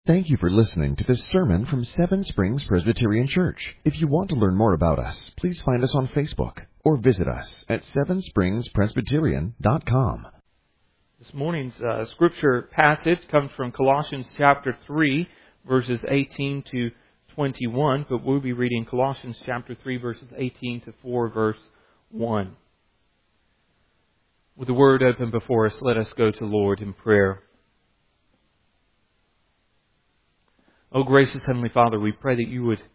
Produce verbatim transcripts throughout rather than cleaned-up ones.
Thank you for listening to this sermon from Seven Springs Presbyterian Church. If you want to learn more about us, please find us on Facebook or visit us at seven springs presbyterian dot com. This morning's uh, scripture passage comes from Colossians chapter three, verses eighteen to twenty-one, but we'll be reading Colossians chapter three, verses eighteen to four, verse one. With the word open before us, let us go to the Lord in prayer. Oh, gracious Heavenly Father, we pray that you would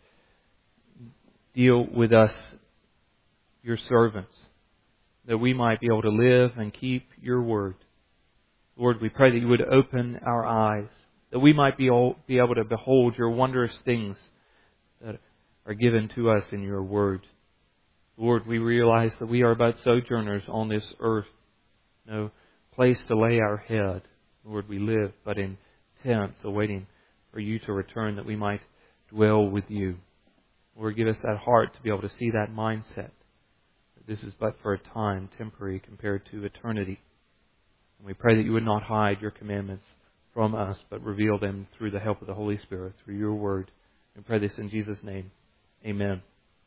deal with us, your servants, that we might be able to live and keep your word. Lord, we pray that you would open our eyes, that we might be able to behold your wondrous things that are given to us in your word. Lord, we realize that we are but sojourners on this earth, no place to lay our head. Lord, we live but in tents awaiting for you to return, that we might dwell with you. Lord, give us that heart to be able to see that mindset, that this is but for a time, temporary compared to eternity. And we pray that you would not hide your commandments from us, but reveal them through the help of the Holy Spirit, through your word. We pray this in Jesus' name. Amen.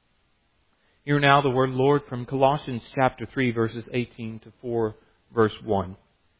Hear now the word Lord from Colossians chapter three, verses eighteen to four, verse one.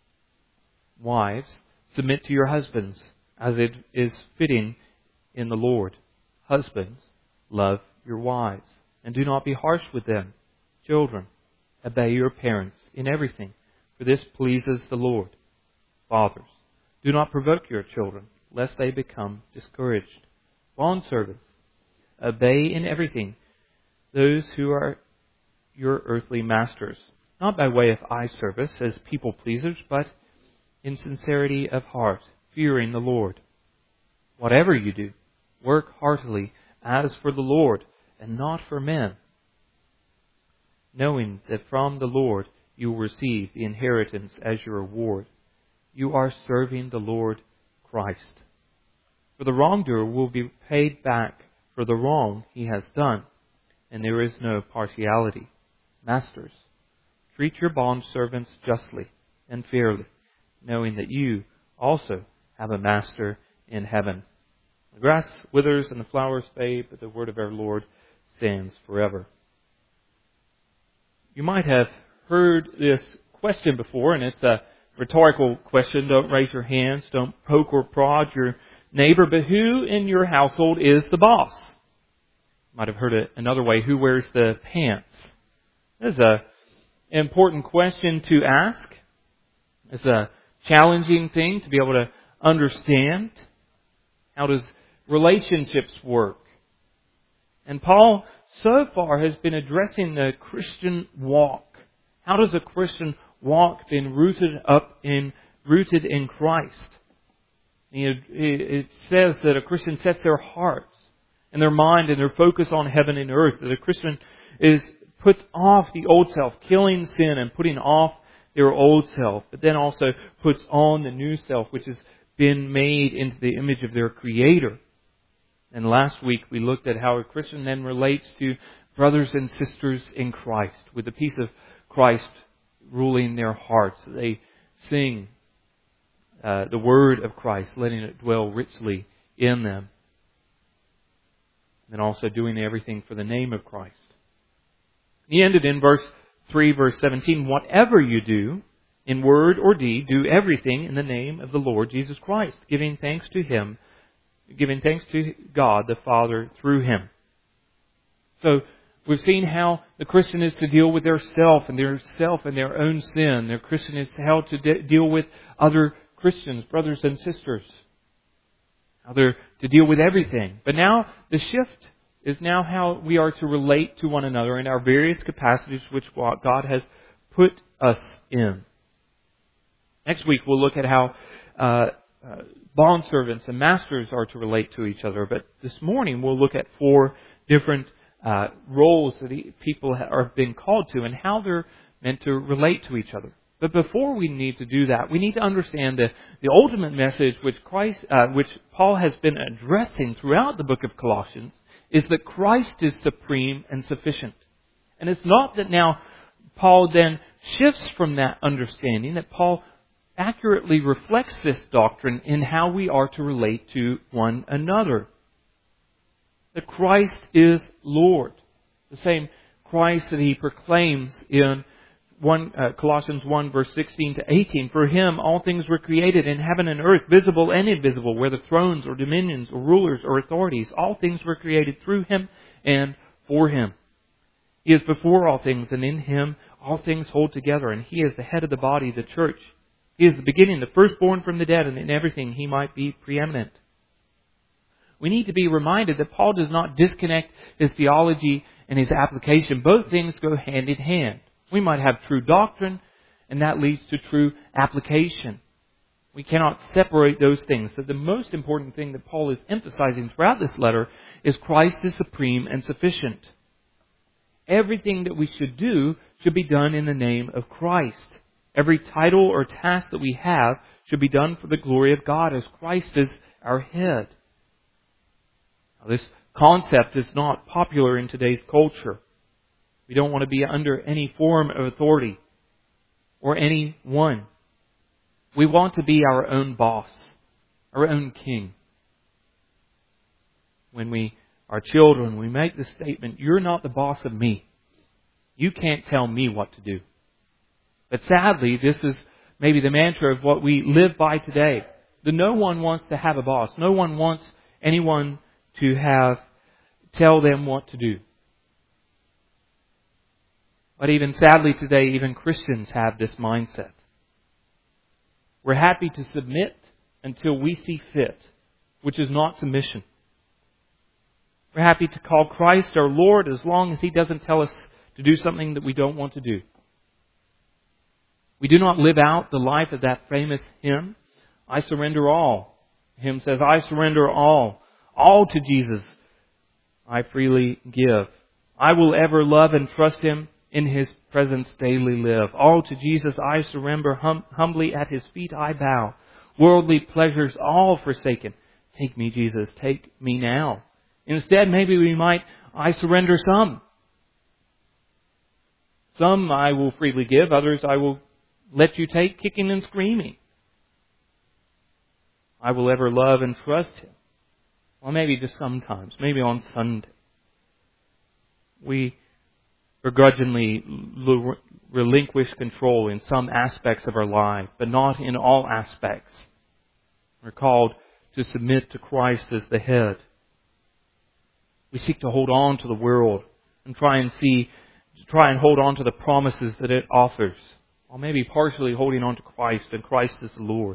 Wives, submit to your husbands, as it is fitting in the Lord. Husbands, love your wives, and do not be harsh with them. Children, obey your parents in everything, for this pleases the Lord. Fathers, do not provoke your children, lest they become discouraged. Bondservants, obey in everything those who are your earthly masters, not by way of eye service as people pleasers, but in sincerity of heart, fearing the Lord. Whatever you do, work heartily as for the Lord and not for men, knowing that from the Lord you will receive the inheritance as your reward. You are serving the Lord Christ. For the wrongdoer will be paid back for the wrong he has done, and there is no partiality. Masters, treat your bondservants justly and fairly, knowing that you also have a master in heaven. The grass withers and the flowers fade, but the word of our Lord stands forever. You might have heard this question before, and it's a rhetorical question. Don't raise your hands, don't poke or prod your neighbor, but who in your household is the boss? You might have heard it another way, who wears the pants? This is an important question to ask. It's a challenging thing to be able to understand. How does relationships work? And Paul so far has been addressing the Christian walk. How does a Christian walk been rooted up in rooted in Christ? It says that a Christian sets their hearts and their mind and their focus on heaven and earth. That a Christian is puts off the old self, killing sin and putting off their old self, but then also puts on the new self, which has been made into the image of their Creator. And last week we looked at how a Christian then relates to brothers and sisters in Christ, with the peace of Christ ruling their hearts. They sing uh, the word of Christ, letting it dwell richly in them. And also doing everything for the name of Christ. He ended in verse three, verse seventeen, whatever you do, in word or deed, do everything in the name of the Lord Jesus Christ, giving thanks to Him, giving thanks to God the Father through Him. So we've seen how the Christian is to deal with their self and their self and their own sin. The Christian is how to de- deal with other Christians, brothers and sisters. How they're to deal with everything. But now the shift is now how we are to relate to one another in our various capacities which God has put us in. Next week we'll look at how uh, uh, bondservants and masters are to relate to each other. But this morning we'll look at four different uh, roles that people are being called to and how they're meant to relate to each other. But before we need to do that, we need to understand the, the ultimate message which Christ, uh, which Paul has been addressing throughout the book of Colossians, is that Christ is supreme and sufficient. And it's not that now Paul then shifts from that understanding, that Paul accurately reflects this doctrine in how we are to relate to one another. That Christ is Lord. The same Christ that He proclaims in one, uh, Colossians one, verse sixteen to eighteen. For Him all things were created in heaven and earth, visible and invisible, whether thrones or dominions or rulers or authorities. All things were created through Him and for Him. He is before all things, and in Him all things hold together, and He is the head of the body, the church. He is the beginning, the firstborn from the dead, and in everything He might be preeminent. We need to be reminded that Paul does not disconnect his theology and his application. Both things go hand in hand. We might have true doctrine, and that leads to true application. We cannot separate those things. So the most important thing that Paul is emphasizing throughout this letter is Christ is supreme and sufficient. Everything that we should do should be done in the name of Christ. Every title or task that we have should be done for the glory of God, as Christ is our head. Now, this concept is not popular in today's culture. We don't want to be under any form of authority or any one. We want to be our own boss, our own king. When we are children, we make the statement, "You're not the boss of me. You can't tell me what to do." But sadly, this is maybe the mantra of what we live by today. That no one wants to have a boss. No one wants anyone to have tell them what to do. But even sadly today, even Christians have this mindset. We're happy to submit until we see fit, which is not submission. We're happy to call Christ our Lord as long as He doesn't tell us to do something that we don't want to do. We do not live out the life of that famous hymn, "I surrender all." The hymn says, "I surrender all, all to Jesus I freely give. I will ever love and trust Him, in His presence daily live. All to Jesus I surrender, hum- humbly at His feet I bow. Worldly pleasures all forsaken. Take me, Jesus, take me now." Instead, maybe we might, "I surrender some. Some I will freely give, others I will let you take kicking and screaming. I will ever love and trust Him." Well, maybe just sometimes, maybe on Sunday. We begrudgingly relinquish control in some aspects of our life, but not in all aspects. We're called to submit to Christ as the head. We seek to hold on to the world and try and see, try and hold on to the promises that it offers, or maybe partially holding on to Christ, and Christ is the Lord.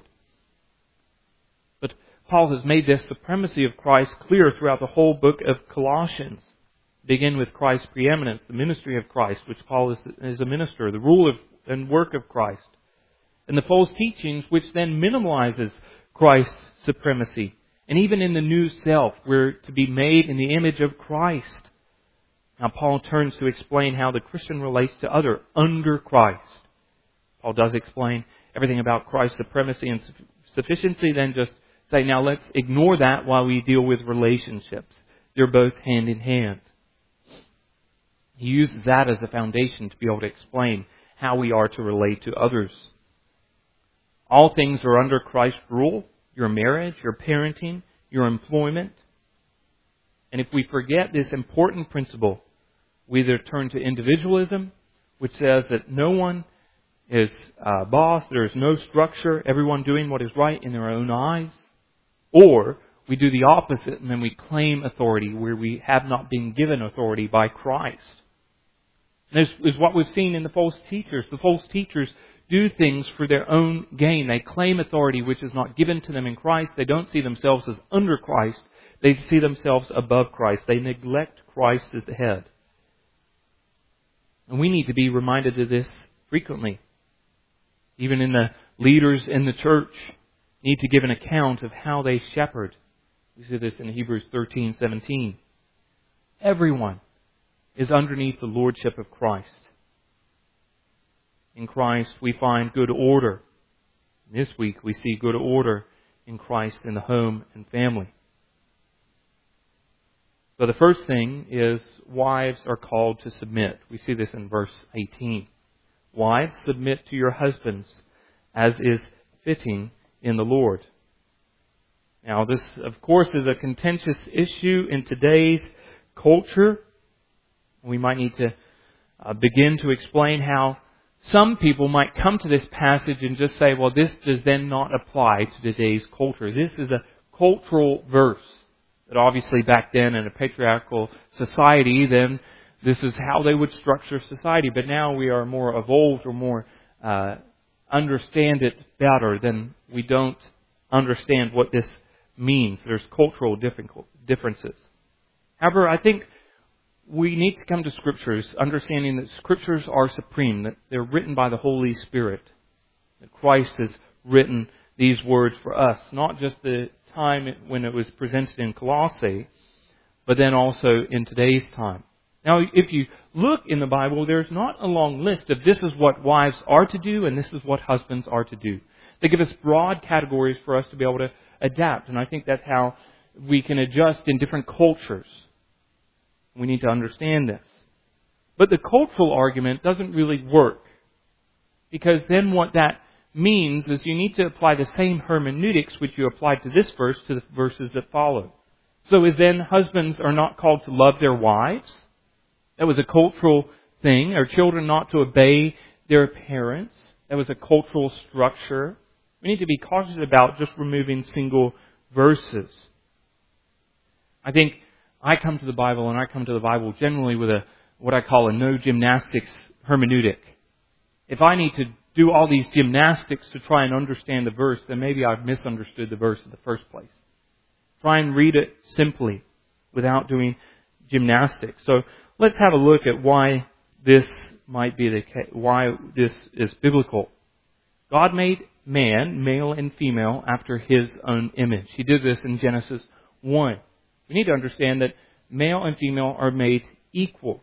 But Paul has made this supremacy of Christ clear throughout the whole book of Colossians. Begin with Christ's preeminence, the ministry of Christ, which Paul is, is a minister, the rule of and work of Christ, and the false teachings, which then minimalizes Christ's supremacy. And even in the new self, we're to be made in the image of Christ. Now Paul turns to explain how the Christian relates to other under Christ. Paul does explain everything about Christ's supremacy and sufficiency, then just say, now let's ignore that while we deal with relationships. They're both hand in hand. He uses that as a foundation to be able to explain how we are to relate to others. All things are under Christ's rule. Your marriage, your parenting, your employment. And if we forget this important principle, we either turn to individualism, which says that no one is a boss, there is no structure, everyone doing what is right in their own eyes. Or we do the opposite and then we claim authority where we have not been given authority by Christ. And this is what we've seen in the false teachers. The false teachers do things for their own gain. They claim authority which is not given to them in Christ. They don't see themselves as under Christ. They see themselves above Christ. They neglect Christ as the head. And we need to be reminded of this frequently. Even in the leaders in the church need to give an account of how they shepherd. We see this in Hebrews thirteen seventeen. Everyone is underneath the lordship of Christ. In Christ we find good order. This week we see good order in Christ in the home and family. So the first thing is wives are called to submit. We see this in verse eighteen. Wives, submit to your husbands as is fitting in the Lord. Now, this, of course, is a contentious issue in today's culture. We might need to uh, begin to explain how some people might come to this passage and just say, well, this does then not apply to today's culture. This is a cultural verse. That obviously back then in a patriarchal society, then this is how they would structure society. But now we are more evolved or more uh, understand it better than we don't understand what this means. There's cultural differences. However, I think we need to come to Scriptures understanding that Scriptures are supreme, that they're written by the Holy Spirit, that Christ has written these words for us, not just the time when it was presented in Colossae, but then also in today's time. Now, if you look in the Bible, there's not a long list of this is what wives are to do and this is what husbands are to do. They give us broad categories for us to be able to adapt, and I think that's how we can adjust in different cultures. We need to understand this. But the cultural argument doesn't really work, because then what that means is you need to apply the same hermeneutics which you applied to this verse to the verses that follow. So is then husbands are not called to love their wives? That was a cultural thing. Are children not to obey their parents? That was a cultural structure. We need to be cautious about just removing single verses. I think I come to the Bible, and I come to the Bible generally with a what I call a no gymnastics hermeneutic. If I need to do all these gymnastics to try and understand the verse, then maybe I've misunderstood the verse in the first place. Try and read it simply without doing gymnastics. So let's have a look at why this might be the case, why this is biblical. God made man, male and female, after His own image. He did this in Genesis one. We need to understand that male and female are made equal.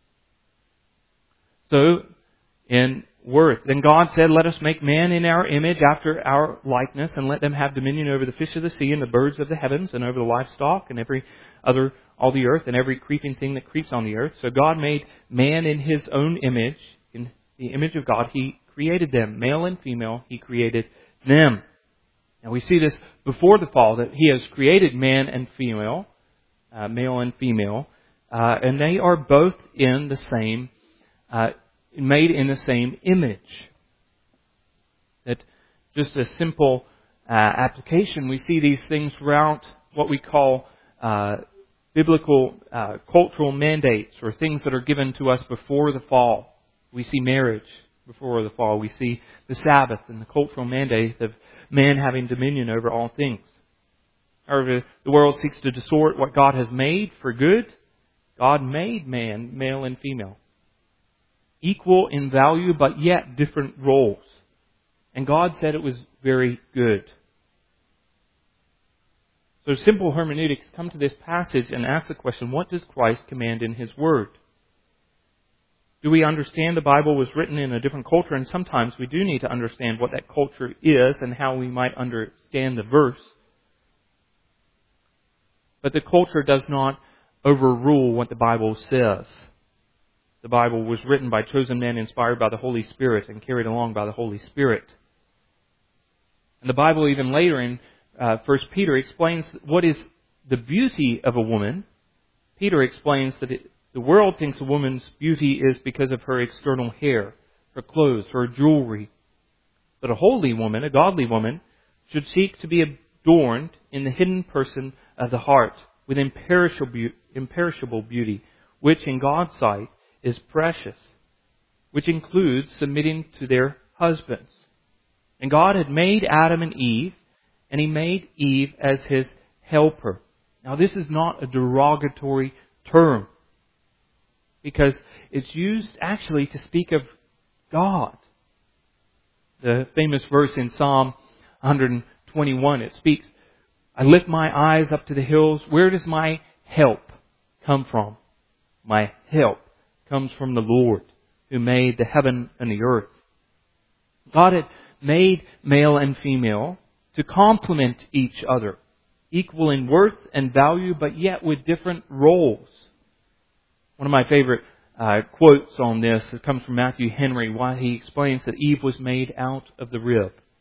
So, in worth. Then God said, let us make man in our image after our likeness, and let them have dominion over the fish of the sea and the birds of the heavens and over the livestock and every other, all the earth and every creeping thing that creeps on the earth. So God made man in His own image. In the image of God, He created them. Male and female, He created them. Now we see this before the fall, that He has created man and female, uh, male and female, uh, and they are both in the same uh made in the same image. That just a simple uh, application, we see these things throughout what we call uh, biblical uh, cultural mandates, or things that are given to us before the fall. We see marriage before the fall. We see the Sabbath and the cultural mandate of man having dominion over all things. However, the world seeks to distort what God has made for good. God made man, male and female, equal in value, but yet different roles. And God said it was very good. So simple hermeneutics come to this passage and ask the question, what does Christ command in His Word? Do we understand the Bible was written in a different culture? And sometimes we do need to understand what that culture is and how we might understand the verse. But the culture does not overrule what the Bible says. The Bible was written by chosen men, inspired by the Holy Spirit, and carried along by the Holy Spirit. And the Bible, even later in uh, First Peter, explains what is the beauty of a woman. Peter explains that it, the world thinks a woman's beauty is because of her external hair, her clothes, her jewelry. But a holy woman, a godly woman, should seek to be adorned in the hidden person of the heart with imperishable, imperishable beauty, which in God's sight is precious, which includes submitting to their husbands. And God had made Adam and Eve, and He made Eve as His helper. Now this is not a derogatory term, because it's used actually to speak of God. The famous verse in Psalm one twenty-one, it speaks, I lift my eyes up to the hills. Where does my help come from? My help comes from the Lord, who made the heaven and the earth. God had made male and female to complement each other, equal in worth and value, but yet with different roles. One of my favorite uh, quotes on this, it comes from Matthew Henry, why he explains that Eve was made out of the rib.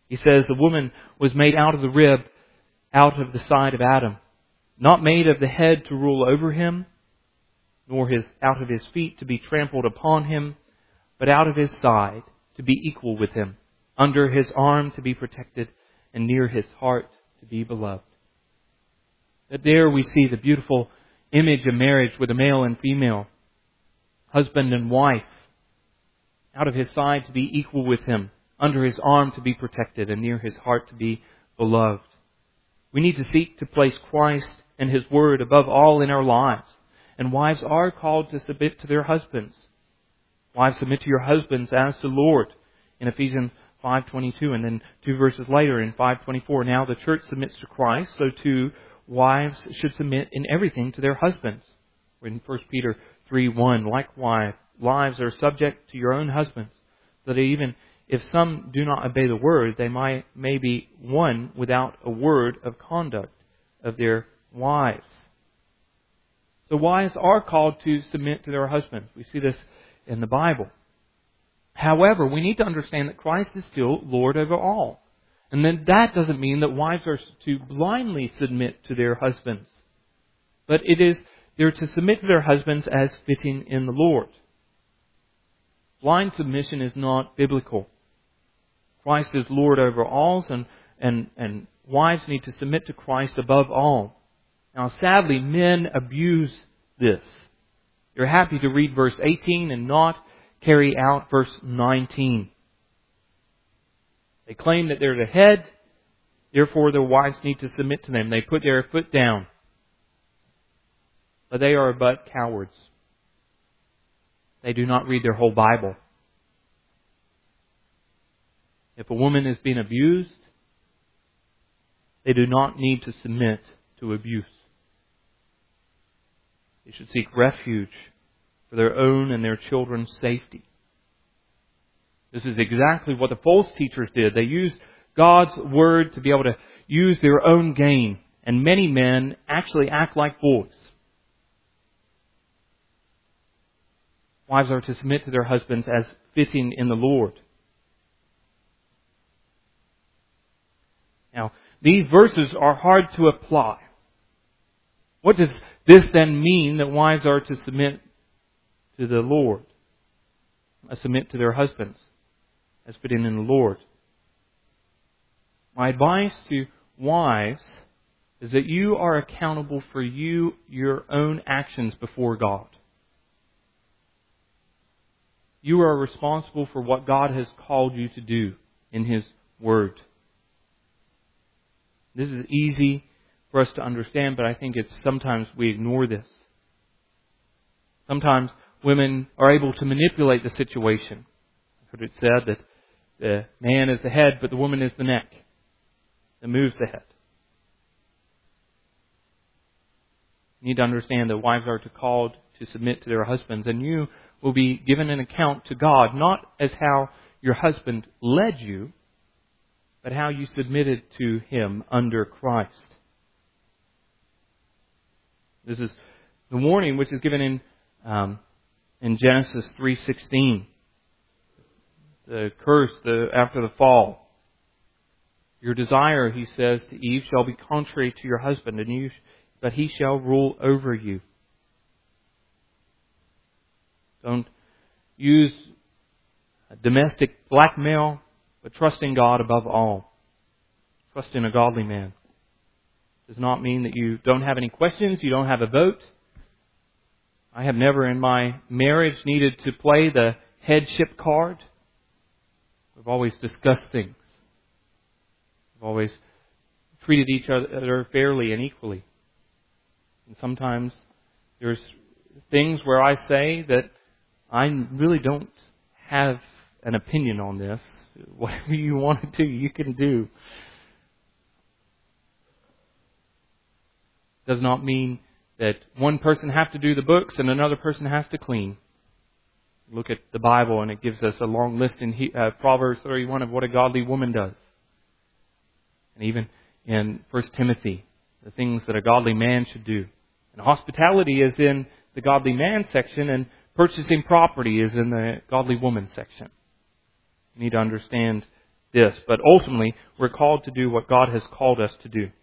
He says the woman was made out of the rib, out of the side of Adam, not made of the head to rule over him, nor his out of his feet to be trampled upon him, but out of his side to be equal with him, under his arm to be protected, and near his heart to be beloved. That there we see the beautiful image of marriage with a male and female, husband and wife, out of his side to be equal with him, under his arm to be protected, and near his heart to be beloved. We need to seek to place Christ and His Word above all in our lives. And wives are called to submit to their husbands. Wives, submit to your husbands as to the Lord, in Ephesians five twenty-two, and then two verses later in five twenty-four. Now the church submits to Christ, so too wives should submit in everything to their husbands. In First Peter three one, likewise, wives are subject to your own husbands, so that even if some do not obey the word, they might may be won without a word of conduct of their wives. So wives are called to submit to their husbands. We see this in the Bible. However, we need to understand that Christ is still Lord over all. And then that doesn't mean that wives are to blindly submit to their husbands. But it is they're to submit to their husbands as fitting in the Lord. Blind submission is not biblical. Christ is Lord over all, and, and, and wives need to submit to Christ above all. Now, sadly, men abuse this. You're happy to read verse eighteen and not carry out verse nineteen. They claim that they're the head, therefore their wives need to submit to them. They put their foot down. But they are but cowards. They do not read their whole Bible. If a woman is being abused, they do not need to submit to abuse. They should seek refuge for their own and their children's safety. This is exactly what the false teachers did. They used God's Word to be able to use their own gain. And many men actually act like boys. Wives are to submit to their husbands as fitting in the Lord. Now, these verses are hard to apply. What does this then mean that wives are to submit to the Lord? Uh, submit to their husbands as fitting in the Lord. My advice to wives is that you are accountable for you, your own actions before God. You are responsible for what God has called you to do in His Word. This is easy for us to understand, but I think it's sometimes we ignore this. Sometimes women are able to manipulate the situation. I've heard it said that the man is the head, but the woman is the neck that moves the head. You need to understand that wives are to called to submit to their husbands, and you will be given an account to God, not as how your husband led you, but how you submitted to Him under Christ. This is the warning which is given in um, in Genesis three sixteen. The curse the, after the fall. Your desire, He says to Eve, shall be contrary to your husband, and you, but he shall rule over you. Don't use domestic blackmail, but trust in God above all. Trust in a godly man. Does not mean that you don't have any questions, you don't have a vote. I have never in my marriage needed to play the headship card. We've always discussed things. We've always treated each other fairly and equally. And sometimes there's things where I say that I really don't have an opinion on this. Whatever you want to do, you can do. Does not mean that one person has to do the books and another person has to clean. Look at the Bible and it gives us a long list in uh, Proverbs thirty-one of what a godly woman does. And even in First Timothy, the things that a godly man should do. And hospitality is in the godly man section, and purchasing property is in the godly woman section. You need to understand this. But ultimately, we're called to do what God has called us to do.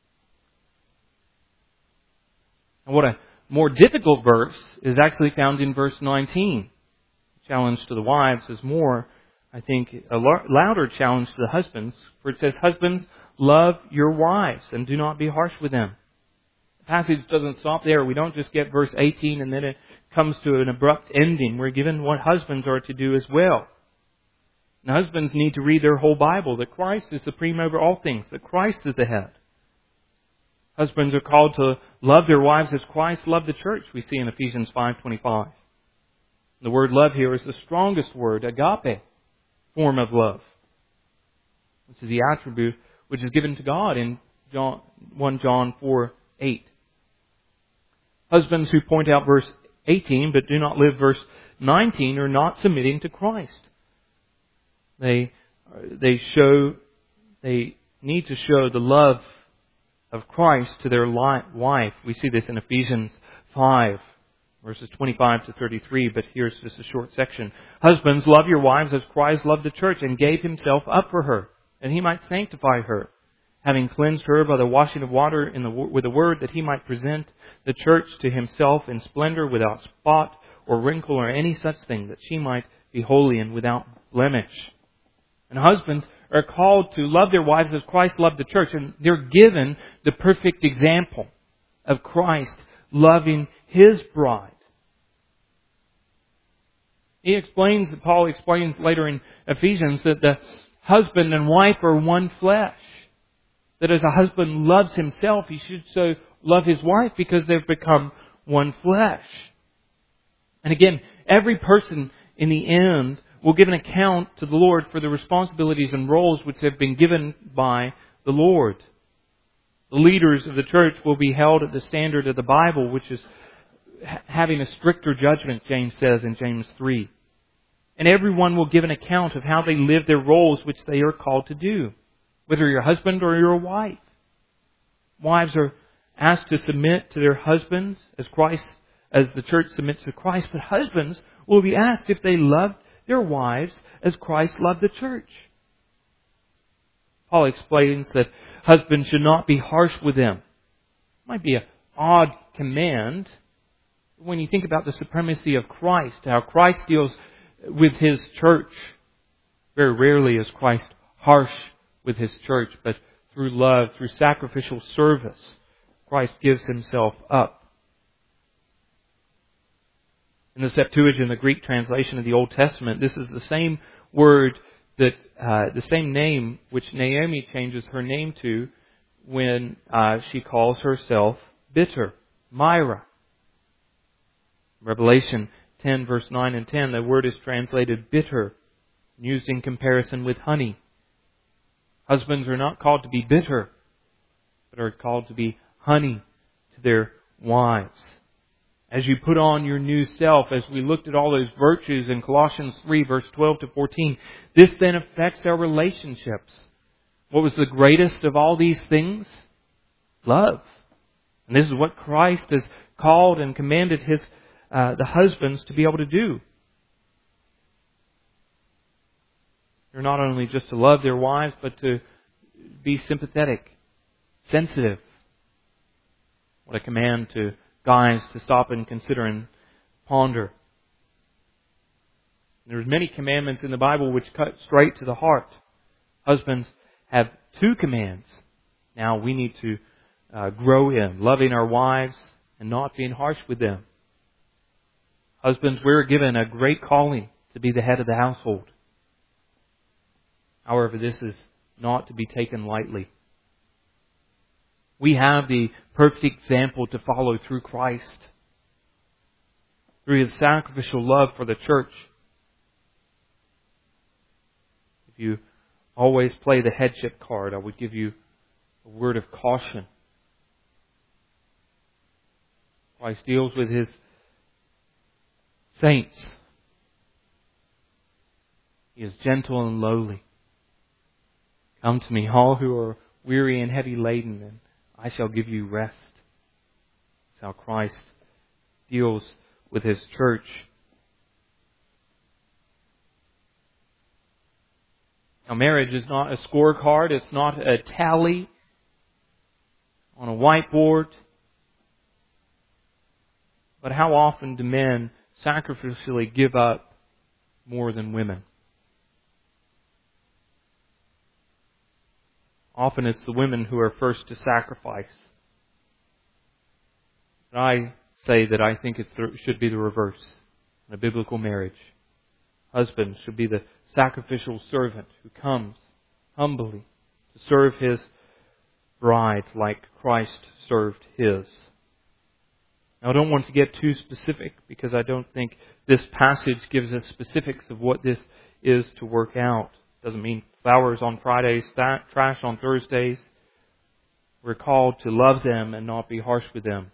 And what a more difficult verse is actually found in verse nineteen. The challenge to the wives is more, I think, a louder challenge to the husbands. For it says, "Husbands, love your wives and do not be harsh with them." The passage doesn't stop there. We don't just get verse eighteen and then it comes to an abrupt ending. We're given what husbands are to do as well. And husbands need to read their whole Bible, that Christ is supreme over all things, that Christ is the head. Husbands are called to love their wives as Christ loved the church, we see in Ephesians five twenty-five. The word love here is the strongest word, agape, form of love, which is the attribute which is given to God in John, First John four eight. Husbands who point out verse eighteen but do not live verse nineteen are not submitting to Christ. They they show they need to show the love of Christ to their wife. We see this in Ephesians five, verses twenty-five to thirty-three, but here's just a short section. "Husbands, love your wives as Christ loved the church and gave himself up for her, and he might sanctify her, having cleansed her by the washing of water in the, with the word, that he might present the church to himself in splendor, without spot or wrinkle or any such thing, that she might be holy and without blemish." And husbands are called to love their wives as Christ loved the church. And they're given the perfect example of Christ loving His bride. He explains, Paul explains later in Ephesians, that the husband and wife are one flesh. That as a husband loves himself, he should so love his wife, because they've become one flesh. And again, every person in the end will give an account to the Lord for the responsibilities and roles which have been given by the Lord. The leaders of the church will be held at the standard of the Bible, which is having a stricter judgment, James says in James three. And everyone will give an account of how they live their roles which they are called to do, whether you're a husband or you're a wife. Wives are asked to submit to their husbands as Christ, as the church submits to Christ, but husbands will be asked if they love their wives as Christ loved the church. Paul explains that husbands should not be harsh with them. It might be an odd command when you think about the supremacy of Christ, how Christ deals with His church. Very rarely is Christ harsh with His church, but through love, through sacrificial service, Christ gives Himself up. In the Septuagint, the Greek translation of the Old Testament, this is the same word that, uh, the same name which Naomi changes her name to when uh, she calls herself bitter, Myra. Revelation ten, verse nine and ten, the word is translated bitter, used in comparison with honey. Husbands are not called to be bitter, but are called to be honey to their wives. As you put on your new self, as we looked at all those virtues in Colossians three, verse twelve to fourteen, this then affects our relationships. What was the greatest of all these things? Love. And this is what Christ has called and commanded His uh, the husbands to be able to do. They're not only just to love their wives, but to be sympathetic, sensitive. What a command to guys to stop and consider and ponder. There's many commandments in the Bible which cut straight to the heart. Husbands have two commands. Now we need to uh, grow in loving our wives and not being harsh with them. Husbands, we're given a great calling to be the head of the household. However, this is not to be taken lightly. We have the perfect example to follow through Christ, through His sacrificial love for the church. If you always play the headship card, I would give you a word of caution. Christ deals with His saints. He is gentle and lowly. Come to me, all who are weary and heavy laden, and I shall give you rest. That's how Christ deals with His church. Now, marriage is not a scorecard. It's not a tally on a whiteboard. But how often do men sacrificially give up more than women? Often it's the women who are first to sacrifice. But I say that I think it should be the reverse in a biblical marriage. Husband should be the sacrificial servant who comes humbly to serve his bride like Christ served his. Now, I don't want to get too specific because I don't think this passage gives us specifics of what this is to work out. Doesn't mean flowers on Fridays, trash on Thursdays. We're called to love them and not be harsh with them.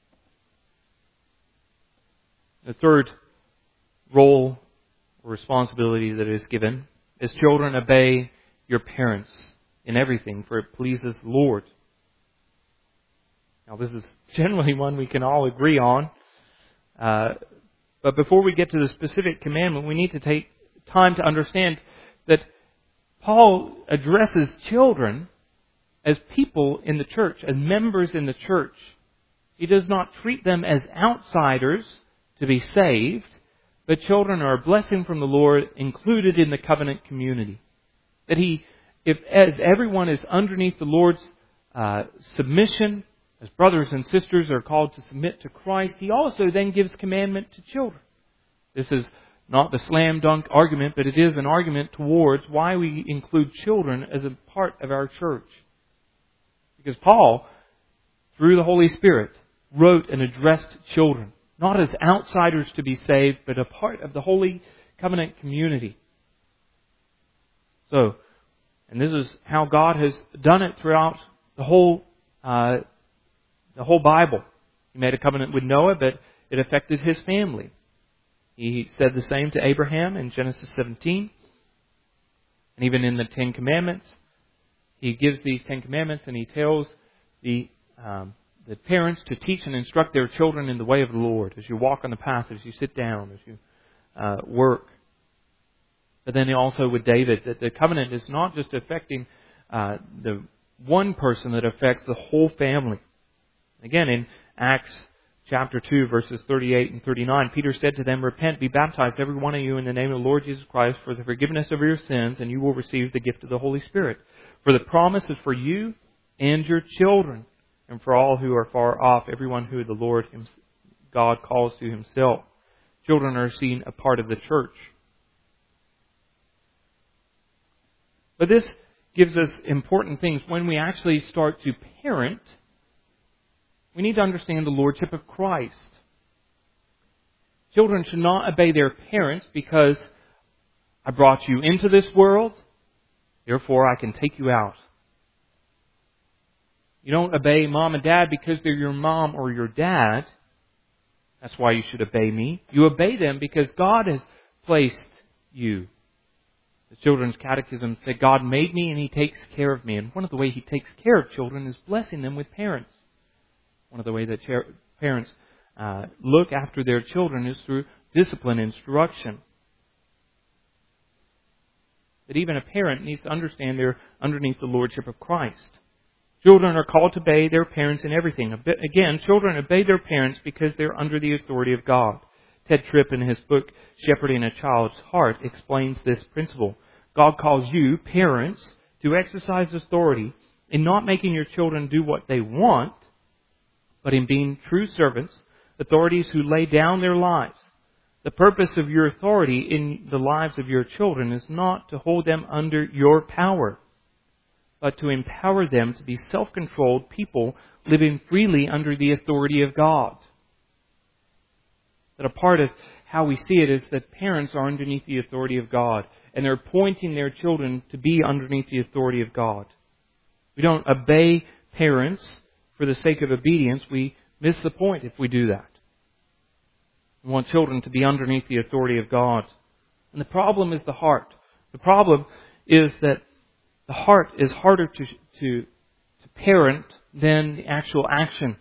The third role or responsibility that is given is children, obey your parents in everything, for it pleases the Lord. Now, this is generally one we can all agree on. Uh, but before we get to the specific commandment, we need to take time to understand that Paul addresses children as people in the church, as members in the church. He does not treat them as outsiders to be saved, but children are a blessing from the Lord, included in the covenant community. That he, if as everyone is underneath the Lord's uh, submission, as brothers and sisters are called to submit to Christ, he also then gives commandment to children. This is not the slam dunk argument, but it is an argument towards why we include children as a part of our church. Because Paul, through the Holy Spirit, wrote and addressed children, not as outsiders to be saved, but a part of the Holy Covenant community. So, and this is how God has done it throughout the whole uh, the whole Bible. He made a covenant with Noah, but it affected his family. He said the same to Abraham in Genesis seventeen. And even in the Ten Commandments, he gives these Ten Commandments and he tells the um, the parents to teach and instruct their children in the way of the Lord as you walk on the path, as you sit down, as you uh, work. But then also with David, that the covenant is not just affecting uh, the one person, that affects the whole family. Again, in Acts chapter two, verses thirty-eight and thirty-nine, Peter said to them, "Repent, be baptized, every one of you, in the name of the Lord Jesus Christ, for the forgiveness of your sins, and you will receive the gift of the Holy Spirit. For the promise is for you and your children, and for all who are far off, everyone who the Lord God calls to himself." Children are seen a part of the church. But this gives us important things. When we actually start to parent, we need to understand the lordship of Christ. Children should not obey their parents because I brought you into this world, therefore I can take you out. You don't obey mom and dad because they're your mom or your dad. That's why you should obey me. You obey them because God has placed you. The Children's Catechism said God made me and He takes care of me. And one of the ways He takes care of children is blessing them with parents. One of the ways that parents uh, look after their children is through discipline, instruction. But even a parent needs to understand they're underneath the lordship of Christ. Children are called to obey their parents in everything. Again, children obey their parents because they're under the authority of God. Ted Tripp, in his book, Shepherding a Child's Heart, explains this principle. God calls you, parents, to exercise authority in not making your children do what they want, but in being true servants, authorities who lay down their lives. The purpose of your authority in the lives of your children is not to hold them under your power, but to empower them to be self-controlled people living freely under the authority of God. That a part of how we see it is that parents are underneath the authority of God, and they're pointing their children to be underneath the authority of God. We don't obey parents for the sake of obedience. We miss the point if we do that. We want children to be underneath the authority of God. And the problem is the heart. The problem is that the heart is harder to, to, to parent than the actual actions.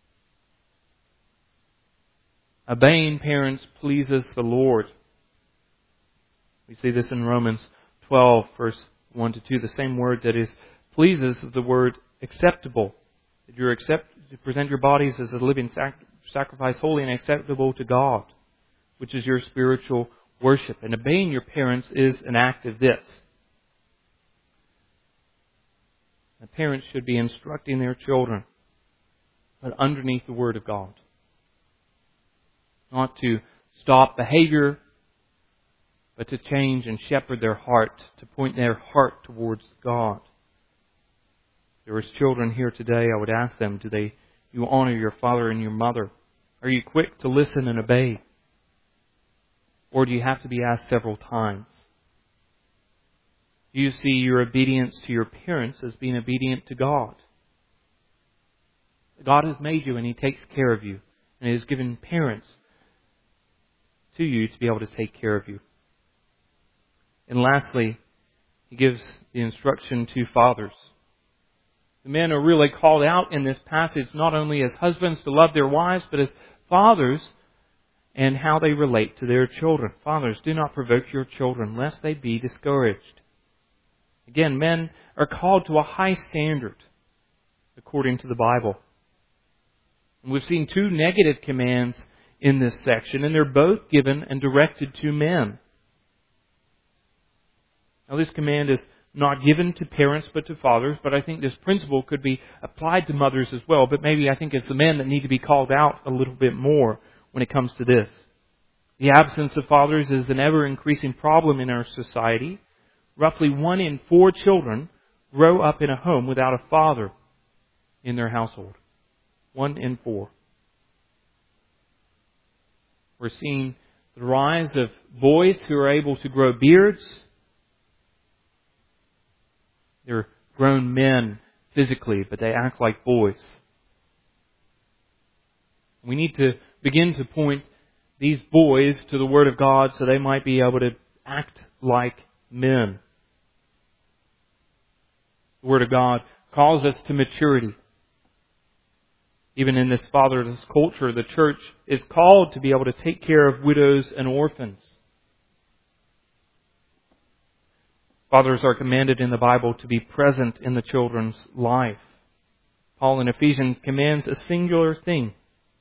Obeying parents pleases the Lord. We see this in Romans twelve, verse one to two. The same word that is pleases is the word acceptable. That you accept to present your bodies as a living sac- sacrifice, holy and acceptable to God, which is your spiritual worship. And obeying your parents is an act of this. The parents should be instructing their children, but underneath the Word of God. Not to stop behavior, but to change and shepherd their heart, to point their heart towards God. If there is children here today, I would ask them, do they, you honor your father and your mother? Are you quick to listen and obey? Or do you have to be asked several times? Do you see your obedience to your parents as being obedient to God? God has made you and He takes care of you. And He has given parents to you to be able to take care of you. And lastly, He gives the instruction to fathers. The men are really called out in this passage not only as husbands to love their wives, but as fathers and how they relate to their children. Fathers, do not provoke your children lest they be discouraged. Again, men are called to a high standard according to the Bible. And we've seen two negative commands in this section, and they're both given and directed to men. Now, this command is not given to parents but to fathers, but I think this principle could be applied to mothers as well. But maybe I think it's the men that need to be called out a little bit more when it comes to this. The absence of fathers is an ever-increasing problem in our society. Roughly one in four children grow up in a home without a father in their household. One in four. We're seeing the rise of boys who are able to grow beards. They're grown men physically, but they act like boys. We need to begin to point these boys to the Word of God so they might be able to act like men. The Word of God calls us to maturity. Even in this fatherless culture, the church is called to be able to take care of widows and orphans. Fathers are commanded in the Bible to be present in the children's life. Paul in Ephesians commands a singular thing.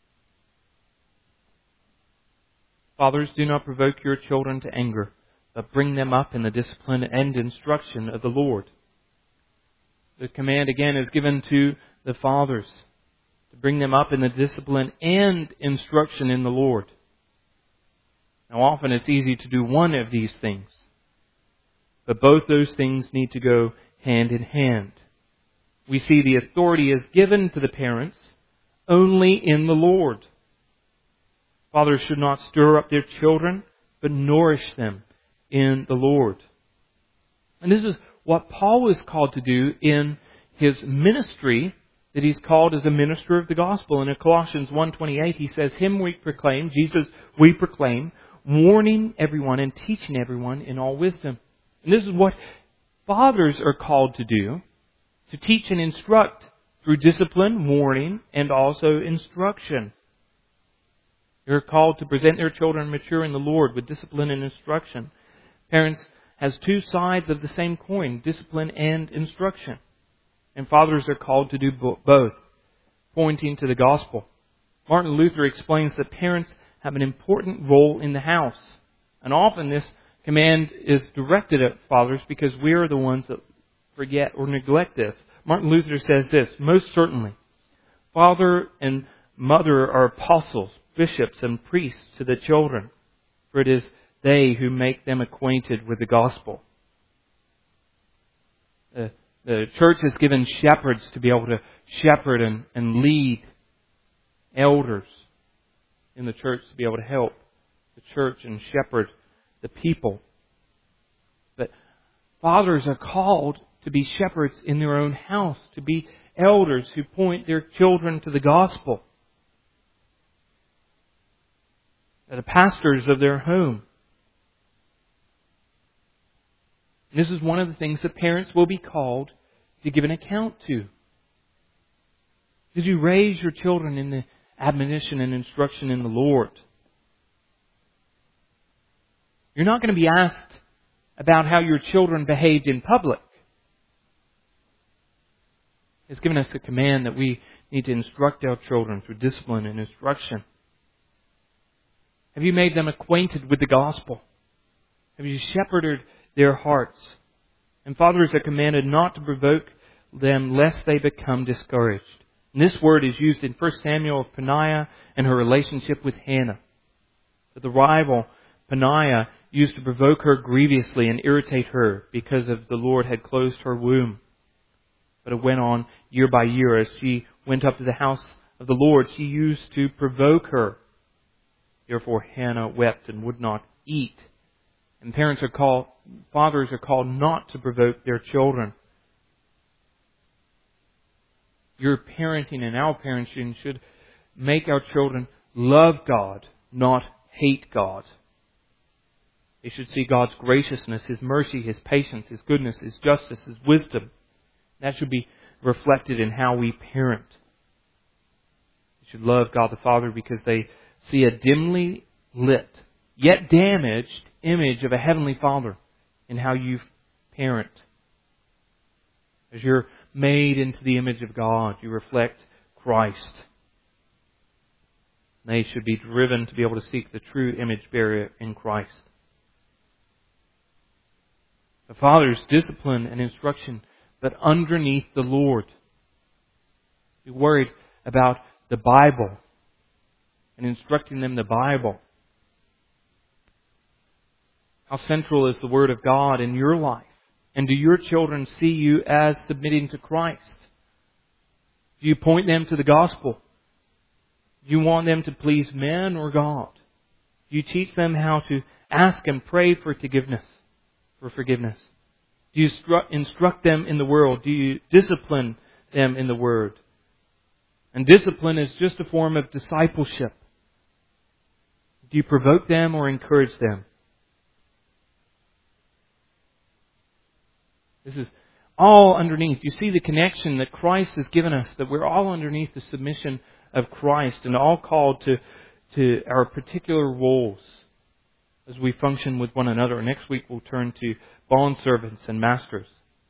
Fathers, do not provoke your children to anger, but bring them up in the discipline and instruction of the Lord. The command again is given to the fathers to bring them up in the discipline and instruction in the Lord. Now often it's easy to do one of these things, but both those things need to go hand in hand. We see the authority is given to the parents only in the Lord. Fathers should not stir up their children, but nourish them in the Lord. And this is what Paul was called to do in his ministry, that he's called as a minister of the gospel. In Colossians one twenty-eight, he says, Him we proclaim, Jesus we proclaim, warning everyone and teaching everyone in all wisdom. And this is what fathers are called to do, to teach and instruct through discipline, warning, and also instruction. They're called to present their children mature in the Lord with discipline and instruction. Parents has two sides of the same coin, discipline and instruction. And fathers are called to do both, pointing to the gospel. Martin Luther explains that parents have an important role in the house. And often this command is directed at fathers because we are the ones that forget or neglect this. Martin Luther says this, most certainly, father and mother are apostles, bishops, and priests to the children, for it is they who make them acquainted with the gospel. The, the church has given shepherds to be able to shepherd and, and lead, elders in the church to be able to help the church and shepherd the people. But fathers are called to be shepherds in their own house, to be elders who point their children to the gospel. The pastors of their home. This is one of the things that parents will be called to give an account to. Did you raise your children in the admonition and instruction in the Lord? You're not going to be asked about how your children behaved in public. He has given us a command that we need to instruct our children through discipline and instruction. Have you made them acquainted with the gospel? Have you shepherded their hearts? And fathers are commanded not to provoke them lest they become discouraged. And this word is used in First Samuel of Peninnah and her relationship with Hannah. But the rival, Peninnah, used to provoke her grievously and irritate her because of the Lord had closed her womb. But it went on year by year. As she went up to the house of the Lord, she used to provoke her. Therefore Hannah wept and would not eat. And parents are called, fathers are called not to provoke their children. Your parenting and our parenting should make our children love God, not hate God. They should see God's graciousness, His mercy, His patience, His goodness, His justice, His wisdom. That should be reflected in how we parent. They should love God the Father because they see a dimly lit, yet damaged image of a Heavenly Father in how you parent. As you're made into the image of God, you reflect Christ. They should be driven to be able to seek the true image bearer in Christ. The Father's discipline and instruction, but underneath the Lord. Be worried about the Bible and instructing them the Bible. How central is the Word of God in your life? And do your children see you as submitting to Christ? Do you point them to the gospel? Do you want them to please men or God? Do you teach them how to ask and pray for forgiveness? For forgiveness? Do you instruct them in the Word? Do you discipline them in the Word? And discipline is just a form of discipleship. Do you provoke them or encourage them? This is all underneath. You see the connection that Christ has given us, that we're all underneath the submission of Christ and all called to, to our particular roles as we function with one another. Next week we'll turn to bondservants and masters.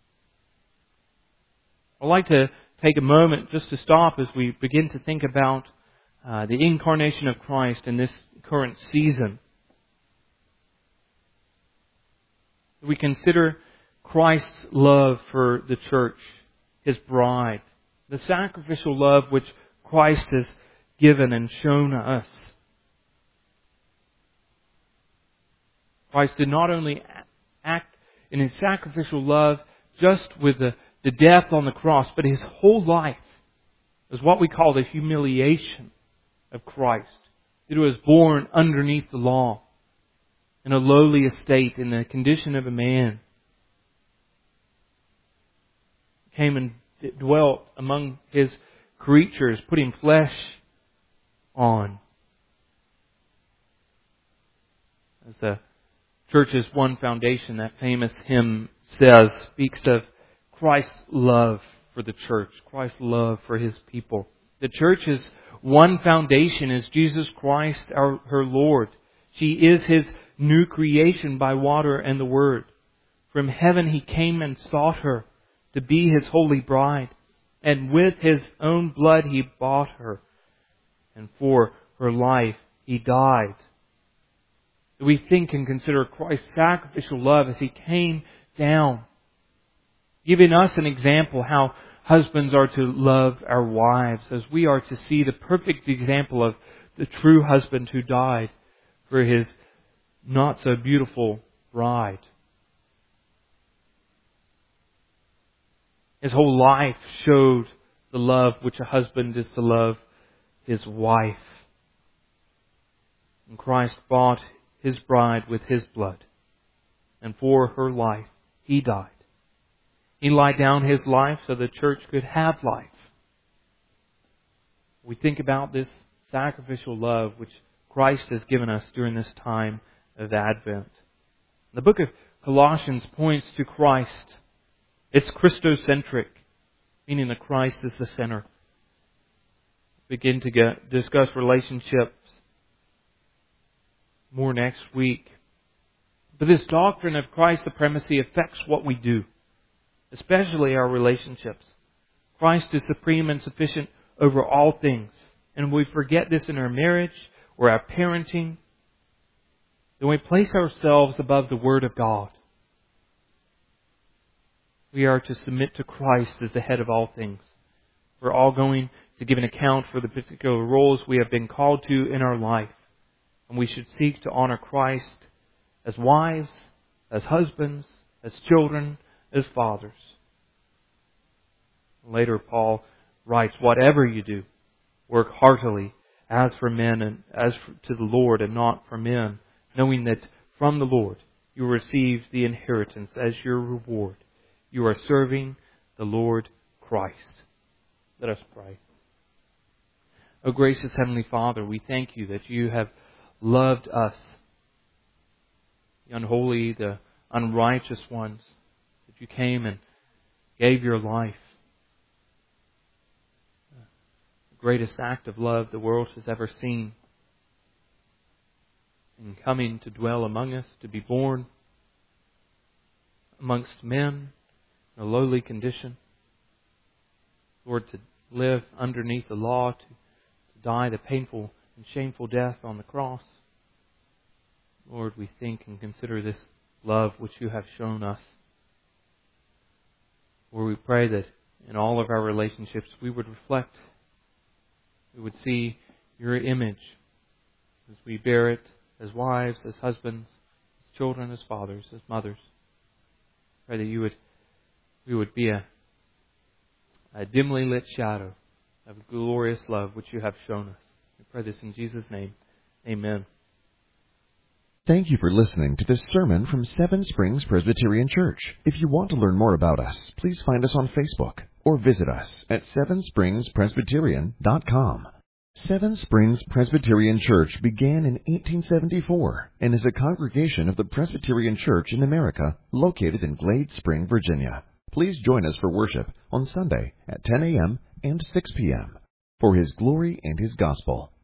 I'd like to take a moment just to stop as we begin to think about uh, the incarnation of Christ in this current season. We consider Christ's love for the church, His bride, the sacrificial love which Christ has given and shown us. Christ did not only act in His sacrificial love just with the, the death on the cross, but His whole life is what we call the humiliation of Christ. It was born underneath the law, in a lowly estate, in the condition of a man. Came and dwelt among His creatures, putting flesh on. As the church's one foundation, that famous hymn says, speaks of Christ's love for the church, Christ's love for His people. The church's one foundation is Jesus Christ, our, her Lord. She is His new creation by water and the Word. From heaven He came and sought her to be His holy bride. And with His own blood He bought her. And for her life He died. We think and consider Christ's sacrificial love as He came down, giving us an example how husbands are to love our wives, as we are to see the perfect example of the true husband who died for his not so beautiful bride. His whole life showed the love which a husband is to love his wife. And Christ bought His bride with His blood. And for her life, He died. He laid down His life so the church could have life. We think about this sacrificial love which Christ has given us during this time of Advent. The book of Colossians points to Christ. It's Christocentric, meaning that Christ is the center. Begin to get, discuss relationships more next week. But this doctrine of Christ's supremacy affects what we do, especially our relationships. Christ is supreme and sufficient over all things. And we forget this in our marriage or our parenting. Then we place ourselves above the Word of God. We are to submit to Christ as the head of all things. We're all going to give an account for the particular roles we have been called to in our life. And we should seek to honor Christ as wives, as husbands, as children, as fathers. Later, Paul writes, whatever you do, work heartily as for men and as for, to the Lord and not for men, knowing that from the Lord you will receive the inheritance as your reward. You are serving the Lord Christ. Let us pray. O gracious Heavenly Father, we thank you that you have loved us, the unholy, the unrighteous ones, that you came and gave your life. The greatest act of love the world has ever seen. In coming to dwell among us, to be born amongst men in a lowly condition. Lord, to live underneath the law, to, to die the painful and shameful death on the cross. Lord, we think and consider this love which you have shown us. Lord, we pray that in all of our relationships we would reflect, we would see your image as we bear it as wives, as husbands, as children, as fathers, as mothers. Pray that you would, we would be a, a dimly lit shadow of glorious love which you have shown us. We pray this in Jesus' name. Amen. Thank you for listening to this sermon from Seven Springs Presbyterian Church. If you want to learn more about us, please find us on Facebook or visit us at seven springs presbyterian dot com. Seven Springs Presbyterian Church began in eighteen seventy-four and is a congregation of the Presbyterian Church in America located in Glade Spring, Virginia. Please join us for worship on Sunday at ten a.m. and six p.m. for His glory and His gospel.